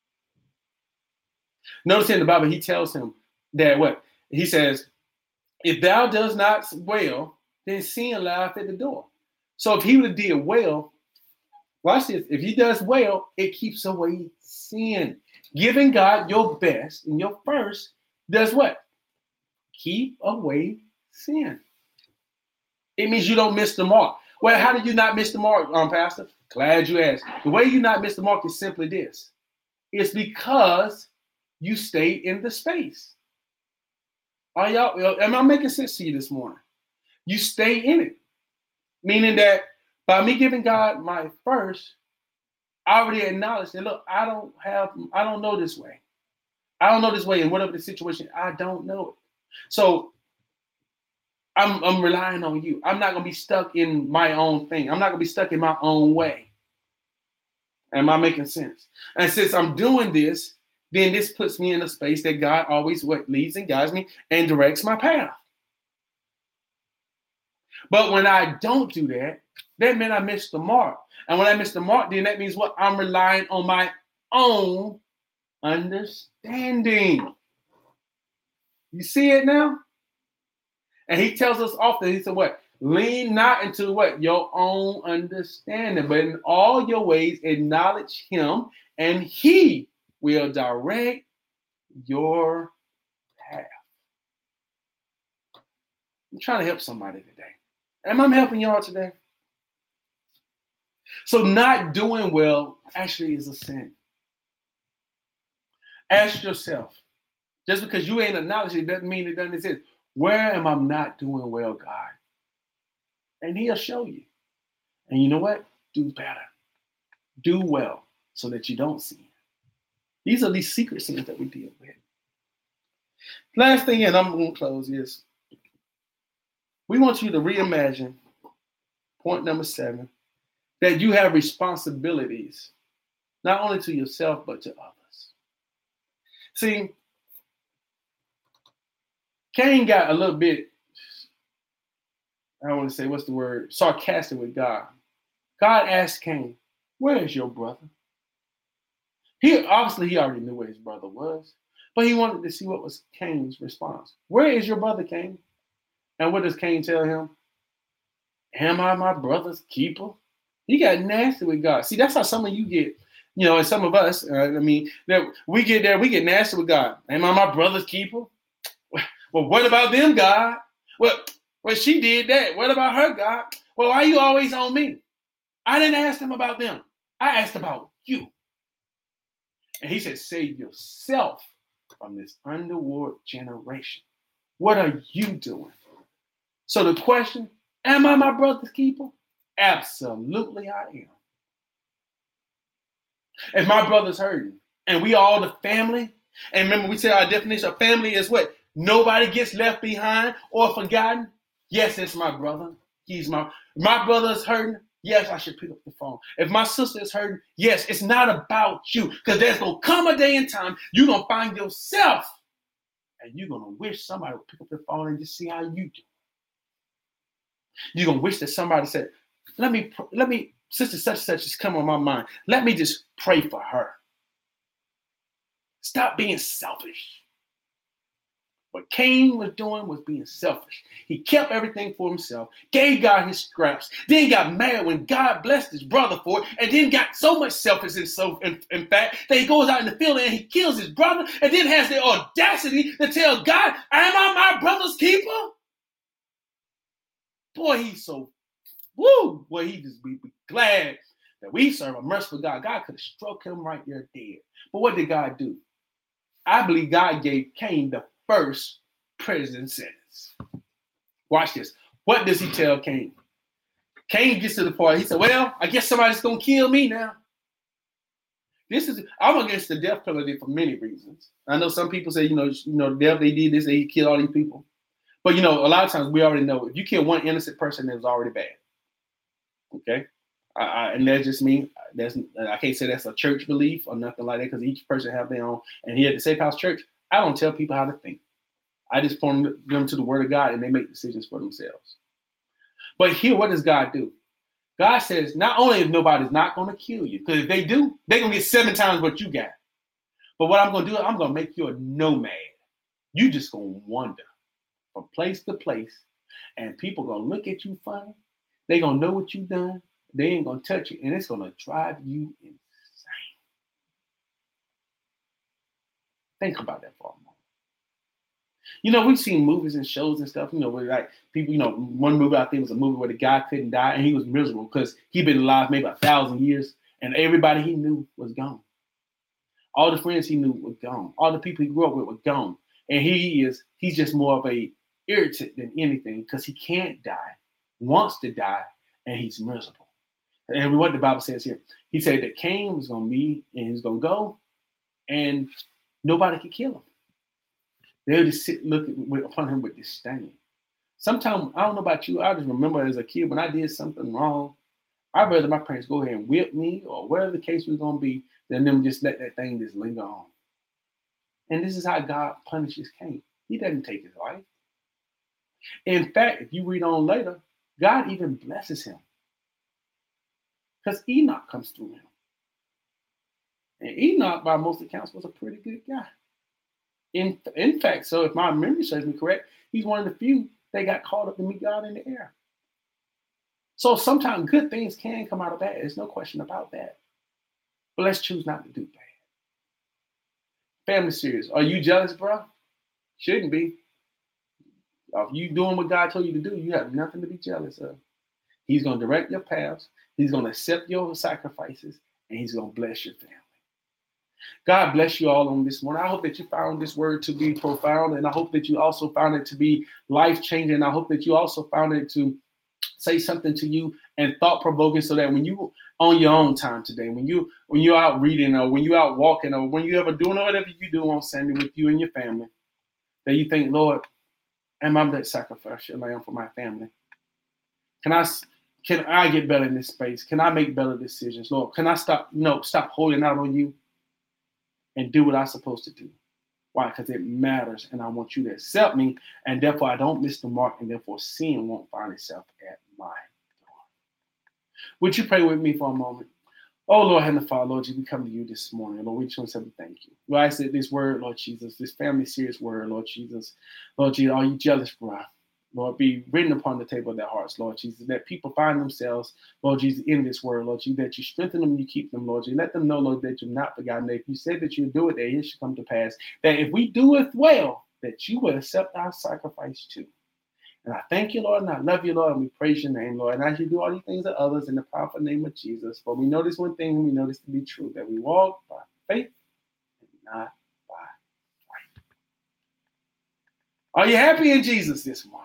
Notice in the Bible, he tells him that what? He says, if thou does not well, then sin lieth at the door. So if he would have did well, watch this. If he does well, it keeps away sin. Giving God your best and your first does what? Keep away sin. It means you don't miss the mark. Well, how did you not miss the mark, um, Pastor? Glad you asked. The way you not miss the mark is simply this. It's because you stay in the space. Are y'all, am I making sense to you this morning? You stay in it. Meaning that by me giving God my first, I already acknowledged that, look, I don't have, I don't know this way. I don't know this way, and whatever the situation, I don't know it. So I'm, I'm relying on you. I'm not going to be stuck in my own thing. I'm not going to be stuck in my own way. Am I making sense? And since I'm doing this, then this puts me in a space that God always what leads and guides me and directs my path. But when I don't do that, that means I missed the mark. And when I miss the mark, then that means what? I'm relying on my own understanding. You see it now? And he tells us often, he said what? Lean not into what? Your own understanding, but in all your ways acknowledge him, and he will direct your path. I'm trying to help somebody today. Am I helping y'all today? So not doing well actually is a sin. Ask yourself, just because you ain't acknowledged it doesn't mean it doesn't exist. Where am I not doing well, God? And he'll show you. And you know what? Do better. Do well so that you don't sin. These are these secret sins that we deal with. Last thing, and I'm going to close, is we want you to reimagine, point number seven, that you have responsibilities, not only to yourself, but to others. See, Cain got a little bit, I don't want to say, what's the word, sarcastic with God. God asked Cain, where is your brother? He obviously he already knew where his brother was, but he wanted to see what was Cain's response. Where is your brother, Cain? And what does Cain tell him? Am I my brother's keeper? He got nasty with God. See, that's how some of you get, you know, and some of us, uh, I mean, that we get there, we get nasty with God. Am I my brother's keeper? Well, what about them, God? Well, well, she did that. What about her, God? Well, why are you always on me? I didn't ask them about them. I asked about you. And he said, save yourself from this underworld generation. What are you doing? So the question, am I my brother's keeper? Absolutely I am. If my brother's hurting, and we all the family, and remember we said our definition of family is what? Nobody gets left behind or forgotten. Yes, it's my brother. He's my, my brother's hurting. Yes, I should pick up the phone. If my sister is hurting, yes, it's not about you. Because there's going to come a day and time you're going to find yourself and you're going to wish somebody would pick up the phone and just see how you do. You're going to wish that somebody said, let me, let me, sister such and such has come on my mind. Let me just pray for her. Stop being selfish. What Cain was doing was being selfish. He kept everything for himself, gave God his scraps, then got mad when God blessed his brother for it, and then got so much selfishness, so in, in fact, that he goes out in the field and he kills his brother, and then has the audacity to tell God, am I my brother's keeper? Boy, he's so, woo, boy, he just be, be glad that we serve a merciful God. God could have struck him right there dead. But what did God do? I believe God gave Cain the first prison sentence. Watch this. What does he tell Cain? Cain gets to the point. He said, well, I guess somebody's going to kill me now. This is, I'm against the death penalty for many reasons. I know some people say, you know, you know, the death they did this, they killed all these people. But, you know, a lot of times we already know if you kill one innocent person, it was already bad. Okay? I, I, and that's just me. That's, I can't say that's a church belief or nothing like that because each person have their own. And here at the Safe House Church, I don't tell people how to think. I just point them to the word of God and they make decisions for themselves. But here, what does God do? God says, not only if nobody's not going to kill you, because if they do, they're going to get seven times what you got. But what I'm going to do, I'm going to make you a nomad. You just going to wander from place to place and people going to look at you funny. They're going to know what you've done. They ain't going to touch you and it's going to drive you insane. Think about that for a moment. You know, we've seen movies and shows and stuff, you know, where like people, you know, one movie I think was a movie where the guy couldn't die and he was miserable because he'd been alive maybe a thousand years and everybody he knew was gone. All the friends he knew were gone. All the people he grew up with were gone. And he is, he's just more of a irritant than anything because he can't die, wants to die, and he's miserable. And what the Bible says here, he said that Cain was going to be and he's going to go and nobody could kill him. They'll just sit looking upon him with disdain. Sometimes, I don't know about you, I just remember as a kid when I did something wrong, I'd rather my parents go ahead and whip me or whatever the case was going to be than them just let that thing just linger on. And this is how God punishes Cain. He doesn't take his life. In fact, if you read on later, God even blesses him. Because Enoch comes through him. And Enoch, by most accounts, was a pretty good guy. In, in fact, so if my memory serves me correct, he's one of the few that got caught up to meet God in the air. So sometimes good things can come out of bad. There's no question about that. But let's choose not to do bad. Family series. Are you jealous, bro? Shouldn't be. If you doing what God told you to do, you have nothing to be jealous of. He's going to direct your paths. He's going to accept your sacrifices, and he's going to bless your family. God bless you all on this morning. I hope that you found this word to be profound, and I hope that you also found it to be life-changing. I hope that you also found it to say something to you and thought-provoking, so that when you on your own time today, when you when you're out reading, or when you're out walking, or when you're ever doing whatever you do on Sunday with you and your family, that you think, Lord, am I that sacrificial lamb for my family? Can I can I get better in this space? Can I make better decisions, Lord? Can I stop, you know, stop holding out on you and do what I'm supposed to do? Why? Because it matters, and I want you to accept me, and therefore I don't miss the mark, and therefore sin won't find itself at my door. Would you pray with me for a moment? Oh, Lord, Heavenly Father, Lord Jesus, we come to you this morning. Lord, we just want to say thank you. Lord, I said this word, Lord Jesus, this family serious word, Lord Jesus. Lord Jesus, are you jealous, bro? Lord, be written upon the table of their hearts, Lord Jesus, that people find themselves, Lord Jesus, in this word, Lord Jesus, that you strengthen them, you keep them, Lord Jesus. Let them know, Lord, that you're not forgotten. That if you said that you'll do it, that it should come to pass. That if we do it well, that you will accept our sacrifice too. And I thank you, Lord, and I love you, Lord, and we praise your name, Lord. And as you do all these things to others in the powerful name of Jesus, for we know this one thing, we know this to be true, that we walk by faith and not by sight. Are you happy in Jesus this morning?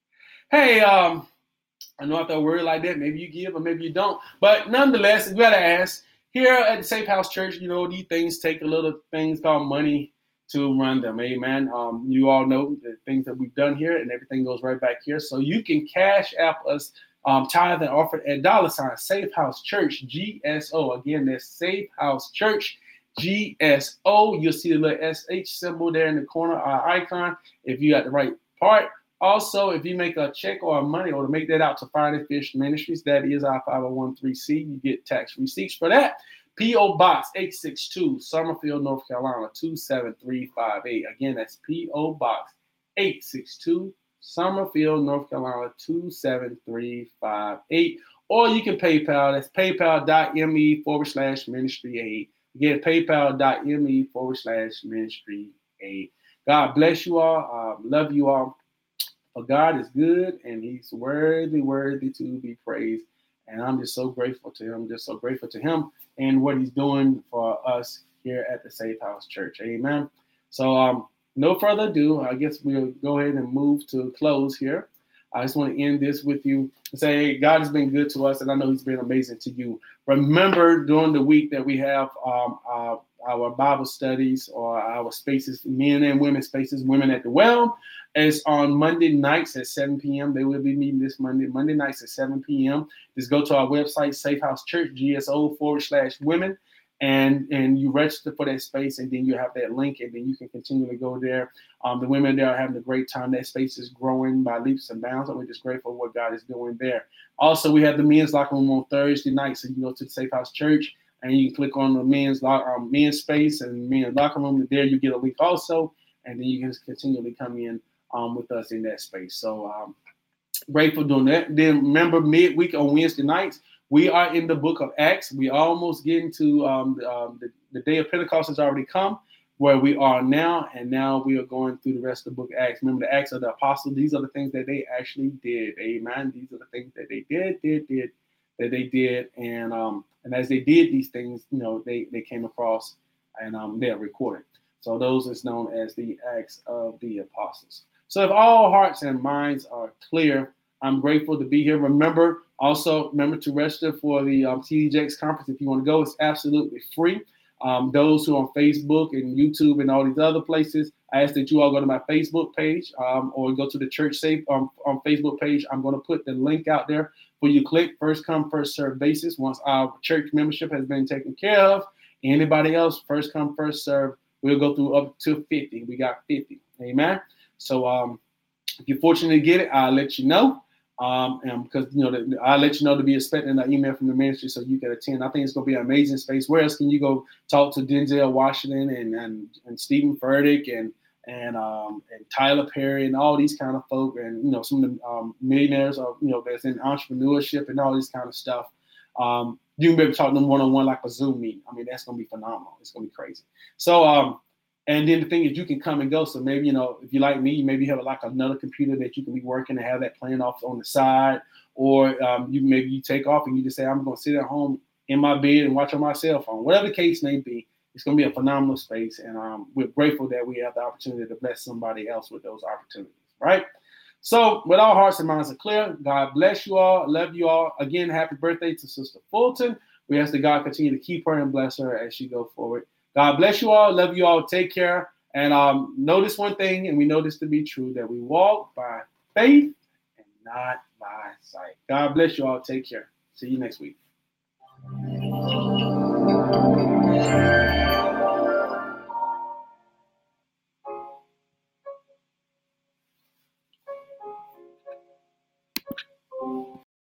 Hey, um, I know I thought a word like that, maybe you give or maybe you don't. But nonetheless, we got to ask, here at the Safe House Church, you know, these things take a little things called money to run them. Amen. Um, you all know the things that we've done here, and everything goes right back here. So you can cash app us, um, tithe and offer at dollar sign Safe House Church G S O. Again, that's Safe House Church G S O. You'll see the little S H symbol there in the corner, our icon, if you got the right part. Also, if you make a check or a money or to make that out to Fire and Fish Ministries, that is our five oh one c. You get tax receipts for that. P O Box eight six two, Summerfield, North Carolina, two seven three five eight. Again, that's P O Box eight six two, Summerfield, North Carolina, two seven three five eight. Or you can PayPal. That's paypal.me forward slash ministry aid. Again, paypal.me forward slash ministry aid. God bless you all. Um, love you all. For God is good, and he's worthy, worthy to be praised. And I'm just so grateful to him, just so grateful to him and what he's doing for us here at the Safe House Church. Amen. So um, no further ado, I guess we'll go ahead and move to close here. I just want to end this with you and say, hey, God has been good to us, and I know he's been amazing to you. Remember, during the week that we have um, uh, our Bible studies or our spaces, men and women spaces, Women at the Well, is on Monday nights at seven p.m. They will be meeting this Monday, Monday nights at seven p.m. Just go to our website, Safe House Church, G S O forward slash women. And and you register for that space, and then you have that link, and then you can continually go there. Um, the women there are having a great time. That space is growing by leaps and bounds, and we're just grateful for what God is doing there. Also, we have the men's locker room on Thursday night, so you can go to the Safe House Church, and you can click on the men's locker, um, men's space and men's locker room. There, you get a link also, and then you can just continually come in um, with us in that space. So um, grateful doing that. Then remember, midweek on Wednesday nights, we are in the book of Acts. We almost getting to um, the, um, the, the day of Pentecost has already come, where we are now, and now we are going through the rest of the book of Acts. Remember, the Acts of the Apostles, these are the things that they actually did. Amen. These are the things that they did, did, did, that they did. And um, and as they did these things, you know, they, they came across and um, they're recorded. So those is known as the Acts of the Apostles. So if all hearts and minds are clear, I'm grateful to be here. Remember, also remember to register for the um, T D J X conference if you want to go. It's absolutely free. Um, those who are on Facebook and YouTube and all these other places, I ask that you all go to my Facebook page um, or go to the Church Safe um, on Facebook page. I'm going to put the link out there for you to click. First come, first serve basis. Once our church membership has been taken care of, anybody else, first come, first serve. We'll go through up to fifty. We got fifty. Amen. So um, if you're fortunate to get it, I'll let you know. Um, and because, you know, the, I'll let you know to be expecting an email from the ministry so you can attend. I think it's going to be an amazing space. Where else can you go talk to Denzel Washington and and, and Stephen Furtick and and um, and Tyler Perry and all these kind of folk, and, you know, some of the um, millionaires are, you know, that's in entrepreneurship and all this kind of stuff. Um, you can be able to talk to them one-on-one like a Zoom meeting. I mean, that's going to be phenomenal. It's going to be crazy. So, um, and then the thing is, you can come and go. So maybe, you know, if you like me, you maybe have like another computer that you can be working and have that playing off on the side, or um, you maybe you take off and you just say, I'm going to sit at home in my bed and watch on my cell phone. Whatever the case may be, it's going to be a phenomenal space. And um, we're grateful that we have the opportunity to bless somebody else with those opportunities, right? So with our hearts and minds are clear, God bless you all. Love you all. Again, happy birthday to Sister Fulton. We ask that God continue to keep her and bless her as she go forward. God bless you all. Love you all. Take care. And um, notice one thing, and we know this to be true, that we walk by faith and not by sight. God bless you all. Take care. See you next week.